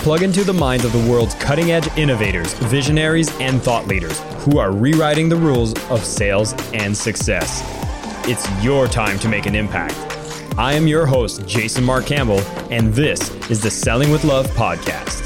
plug into the minds of the world's cutting-edge innovators, visionaries, and thought leaders who are rewriting the rules of sales and success. It's your time to make an impact. I am your host, Jason Mark Campbell, and this is the Selling with Love podcast.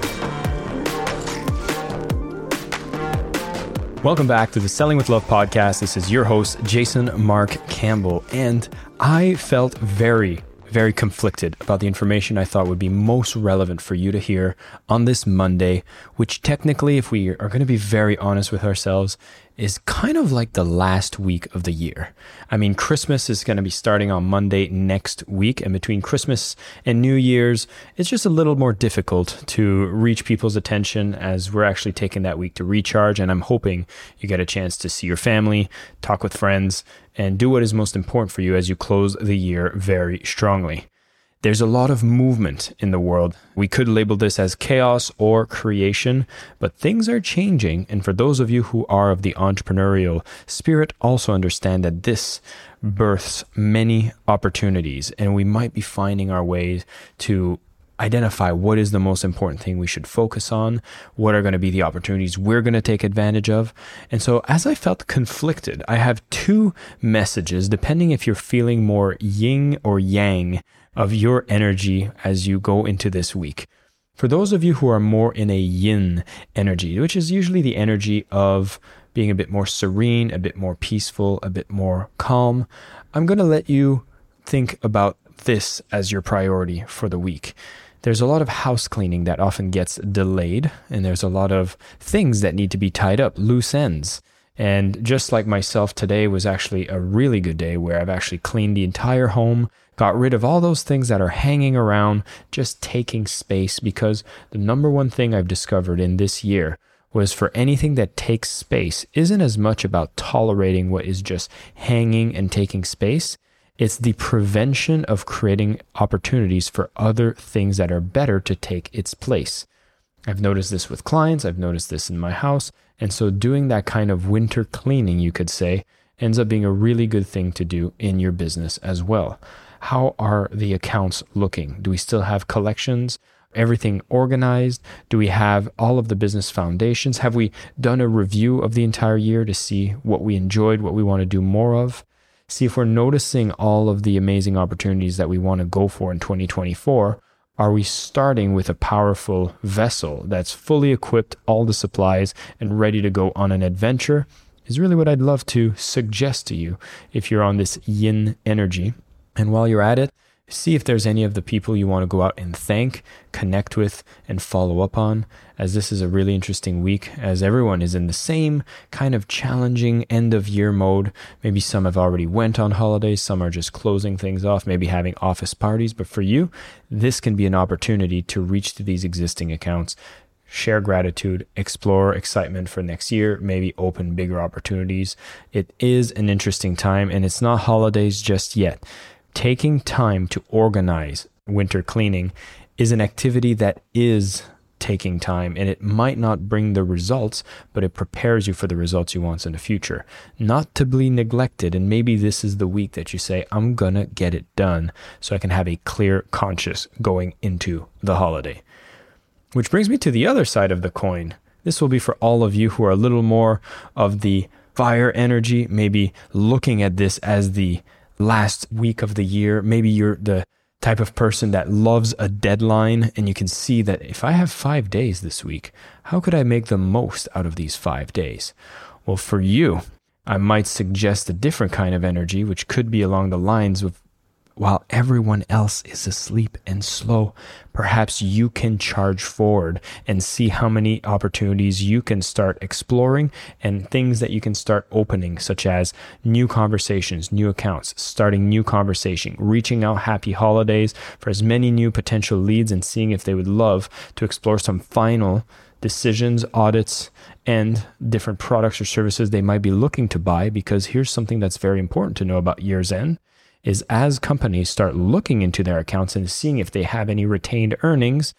Welcome back to the Selling with Love podcast. This is your host, Jason Mark Campbell, and I felt very conflicted about the information I thought would be most relevant for you to hear on this Monday, which technically, if we are going to be very honest with ourselves, is kind of like the last week of the year. I mean, Christmas is going to be starting on Monday next week, and between Christmas and New Year's, it's just a little more difficult to reach people's attention as we're actually taking that week to recharge, and I'm hoping you get a chance to see your family, talk with friends, and do what is most important for you as you close the year very strongly. There's a lot of movement in the world. We could label this as chaos or creation, but things are changing. And for those of you who are of the entrepreneurial spirit, also understand that this births many opportunities, and we might be finding our ways to identify what is the most important thing we should focus on, what are going to be the opportunities we're going to take advantage of. And so as I felt conflicted, I have two messages, depending if you're feeling more yin or yang of your energy as you go into this week. For those of you who are more in a yin energy, which is usually the energy of being a bit more serene, a bit more peaceful, a bit more calm, I'm going to let you think about this as your priority for the week. There's a lot of house cleaning that often gets delayed, and there's a lot of things that need to be tied up, loose ends. And just like myself, today was actually a really good day where I've actually cleaned the entire home, got rid of all those things that are hanging around, just taking space, because the number one thing I've discovered in this year was for anything that takes space isn't as much about tolerating what is just hanging and taking space. It's the prevention of creating opportunities for other things that are better to take its place. I've noticed this with clients. I've noticed this in my house. And so doing that kind of winter cleaning, you could say, ends up being a really good thing to do in your business as well. How are the accounts looking? Do we still have collections? Everything organized? Do we have all of the business foundations? Have we done a review of the entire year to see what we enjoyed, what we want to do more of? See if we're noticing all of the amazing opportunities that we want to go for in 2024. Are we starting with a powerful vessel that's fully equipped, all the supplies, and ready to go on an adventure? Is really what I'd love to suggest to you if you're on this yin energy. And while you're at it, see if there's any of the people you want to go out and thank, connect with, and follow up on, as this is a really interesting week, as everyone is in the same kind of challenging end of year mode. Maybe some have already went on holidays, some are just closing things off, maybe having office parties. But for you, this can be an opportunity to reach to these existing accounts, share gratitude, explore excitement for next year, maybe open bigger opportunities. It is an interesting time, and it's not holidays just yet. Taking time to organize winter cleaning is an activity that is taking time, and it might not bring the results, but it prepares you for the results you want in the future. Not to be neglected, and maybe this is the week that you say, I'm gonna get it done so I can have a clear conscience going into the holiday. Which brings me to the other side of the coin. This will be for all of you who are a little more of the fire energy, maybe looking at this as the last week of the year. Maybe you're the type of person that loves a deadline, and you can see that if I have 5 days this week, how could I make the most out of these 5 days? Well, for you, I might suggest a different kind of energy, which could be along the lines of, while everyone else is asleep and slow, perhaps you can charge forward and see how many opportunities you can start exploring and things that you can start opening, such as new conversations, new accounts, starting new conversation, reaching out happy holidays for as many new potential leads and seeing if they would love to explore some final decisions, audits, and different products or services they might be looking to buy. Because here's something that's very important to know about year's end, is as companies start looking into their accounts and seeing if they have any retained earnings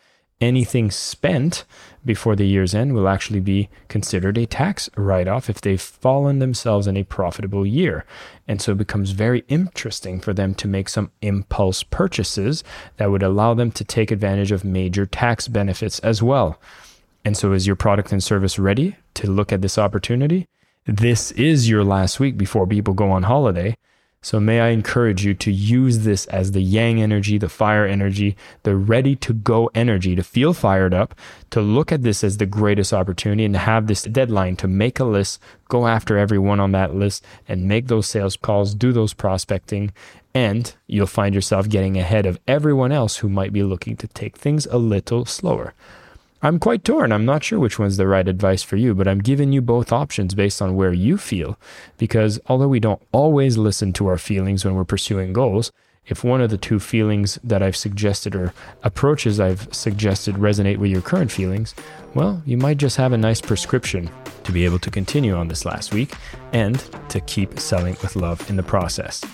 anything spent before the year's end will actually be considered a tax write-off if they've fallen themselves in a profitable year. And so it becomes very interesting for them to make some impulse purchases that would allow them to take advantage of major tax benefits as well. And so is your product and service ready to look at this opportunity? This is your last week before people go on holiday. So may I encourage you to use this as the yang energy, the fire energy, the ready to go energy, to feel fired up, to look at this as the greatest opportunity and to have this deadline to make a list, go after everyone on that list and make those sales calls, do those prospecting, and you'll find yourself getting ahead of everyone else who might be looking to take things a little slower. I'm quite torn. I'm not sure which one's the right advice for you, but I'm giving you both options based on where you feel. Because although we don't always listen to our feelings when we're pursuing goals, if one of the two feelings that I've suggested or approaches I've suggested resonate with your current feelings, well, you might just have a nice prescription to be able to continue on this last week and to keep selling with love in the process.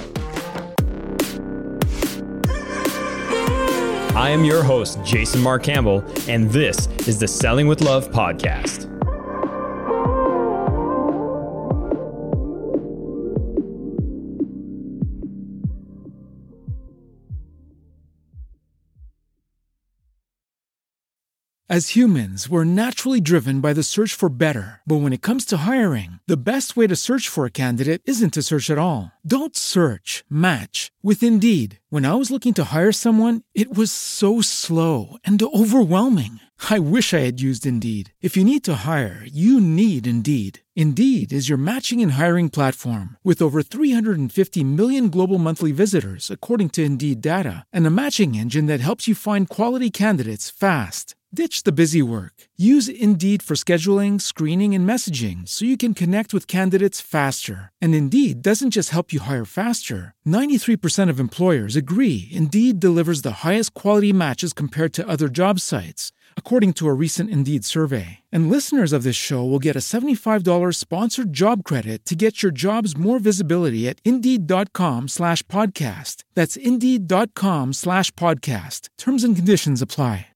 I am your host, Jason Mark Campbell, and this is the Selling with Love podcast. As humans, we're naturally driven by the search for better. But when it comes to hiring, the best way to search for a candidate isn't to search at all. Don't search, match with Indeed. When I was looking to hire someone, it was so slow and overwhelming. I wish I had used Indeed. If you need to hire, you need Indeed. Indeed is your matching and hiring platform with over 350 million global monthly visitors, according to Indeed data, and a matching engine that helps you find quality candidates fast. Ditch the busy work. Use Indeed for scheduling, screening, and messaging so you can connect with candidates faster. And Indeed doesn't just help you hire faster. 93% of employers agree Indeed delivers the highest quality matches compared to other job sites, according to a recent Indeed survey. And listeners of this show will get a $75 sponsored job credit to get your jobs more visibility at Indeed.com/podcast. That's Indeed.com/podcast. Terms and conditions apply.